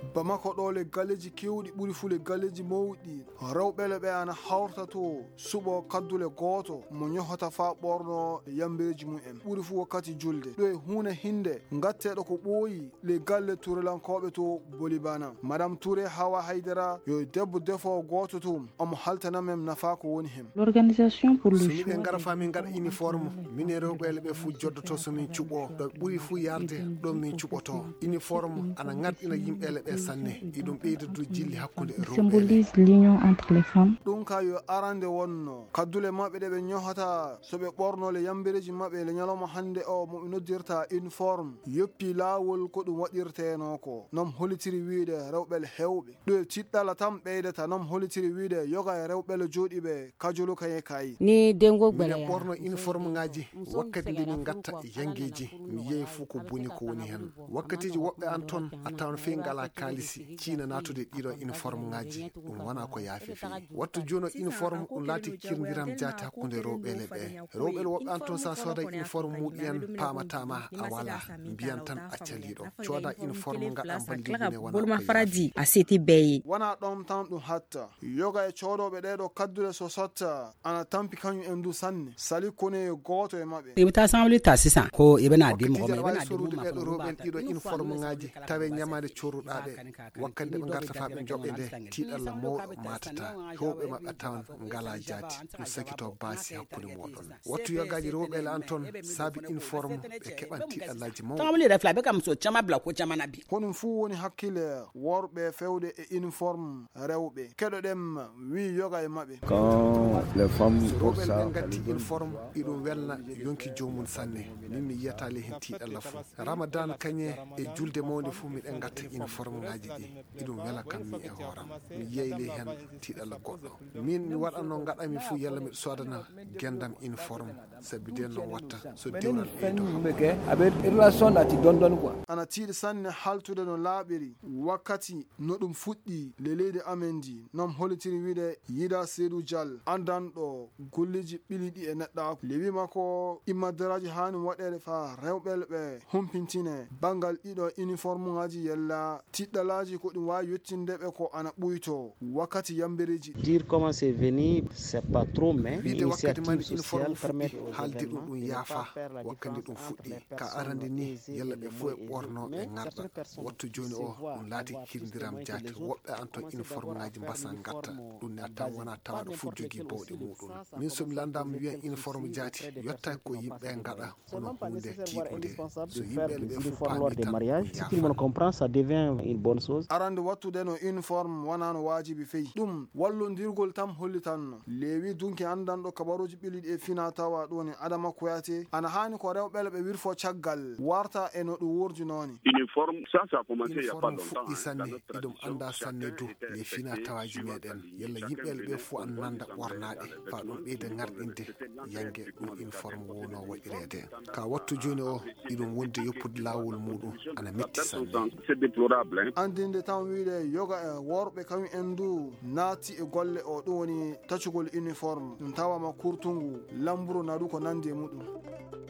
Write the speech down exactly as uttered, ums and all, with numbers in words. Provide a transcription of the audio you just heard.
bamako ɗo le galleji kewɗi ɓuri fu le galleji mawɗi rewɓele ɓe ana hawrta to suɓo kaddule goto mo ñohota fa ɓorno e yambeji mumen ɓuri fu wakkati julde ɗo e hunde hinde gatteɗo ko ɓooyi le galle turelankoɓe to bolibana madame Touré Hawa Haydara yo debbo defo goto to omo haltanamem nafa ko woni hen. L'organisation pour le somi ɓe ngara fami ngara uniforme min e rewɓele ɓe fu joddoto somin cuɓo ɗo ɓuri fu yarde ɗo min cuɓoto uniforme ana ŋarɗina yimɓele ɓe sanne iɗum ɓeydoto jilli hakkude e symbolise l'union entre les femmes. ɗum ka yo arande wonno kaddule mabɓe ɗe ɓe ñohata soɓe ɓornole yambereji mabɓe le ñalawma hande o moɓe noddirta uniforme yoppi lawol ko ɗum waɗirteno ko nom holitiri wiide rewɓele hewɓe ɗo e tiɗɗala tan ɓeydata nom holitiri wiide yoga e rewɓele jooɗiɓe kajolo kaye kayi ni dengo gbele ya ɓorno uniforme ngaji wakkati nde min gatta yangeji mi yeyi fu ko boni ko woni hen wakkatiji woɓɓe an toon a tawan fe ngala kalisi ciina natude ɗiɗo uniforme ngaji ɗum wona ko yaafi fi wattu joni uniforme ɗum laati kirdiram jaati hakkude rewɓele ɓe rewɓele woɓɓe an toon sa sooda uniforme muɗiyen pamatama a wala mbiyan tan a caliɗo cooda uniforme gaɗa ballidine wona faradi a seti beyi wona ɗon tan ɗum hatta yoga e coodoɓe ɗeɗo kaddude so sotta ana tampi kañum en du sanne sali kone goto e mabɓe iɓe ta samli ta sisan ko iɓena di mo iɓena sorude ɗeɗo rewɓe ɗiɗo uniforme ngaji tawe ñamade coruɗa ɓe wakkande ɓe garta fa ɓe joɓe nde tiɗalla mawɗo matata hewɓe mabɓe tawan ngala jaati ɗum sakito baasi hakkude moɗon wattu yogaji rewɓele an toon saabi uniforme ɓe keɓan tiɗallaji mawɗo tamli refla ɓe kam so cama bla ko cama nabi honum fu woni hakkille worɓe fewde e uniforme rewɓe keɗoɗem wi yoga e mabɓe rewɓe ɓe gatti uniforme iɗum welna yonki jomum sanne min mi yiyatali hen tiɗalla fo ramadan kañe e julde mawde fo miɗen gatta uniforme ngaji ɗi iɗum wela kam mi e hooram mi yeyli hen tiɗalla goɗɗo min mi waɗanno gaɗami fo yalla miɗo sodana gendam uniforme sabi den noon watta so dewral ɓeydo ana tiiɗi sanne haltude no laaɓiri wakkati no ɗum fuɗɗi le leydi amen ndi nom holitiri wiide Yida Seydou Dial andanɗo golliji ɓiliɗi e neɗɗako le wima ko immadaraji hani waɗede fa rewɓele ɓe humpintine bangal ɗiɗo uniforme ngaji yella tiɗɗalaji ko ɗum wawi yettindeɓe ko ana ɓuyto wakkati yambereji dire comment c'est venu c'est pas trop mais wiide wakkati man uniforme fuɗɗi haaldi ɗum ɗum yaafa wakkati ɗum fuɗɗi ka arande ni yalla ɓe fo e ɓorno ɓe garɗa wattu joni o ɗum laati kirdiram jaati woɓɓe an toon uniforme ngaji mbasa gatta ɗum ne a taw wona tawaɗo fu jogui bawɗe muɗum min somi landama mi wiya uniforme jaati yotta ko yimɓe gaɗa hono hunde tiiɗude so yimɓeɓe ɓe fu lors des mariages si tout le monde comprend ça devient une bonne chose arande wattude no uniforme wona no wajibi feyi ɗum wallodirgol tam hollitanno lewi dunki andanɗo kabaruji ɓiliɗi e fina tawa ɗon e Adama Koyate ana hani ko rewɓele ɓe wirfo caggal warta e no ɗum wurji noon uniforme ça ça a commencé il y a pas longtemps fuɗɗi sanne iɗum anda sanne du les fina tawaji meɗen yalla yimɓeɓe ɓe fu an nanda ɓornaɗe fa ɗum ɓeyde garɗinde yangue ɗum uniforme wono waɗirede ka wattu joni o iɗum wonde yoppude lawol muɗum ana metti sanne andinde tan wiide yoga e worɓe kañum en du naati e golle o ɗum woni taccugol uniforme ɗum tawama kurtungu lamburu naɗu ko nandi e muɗum.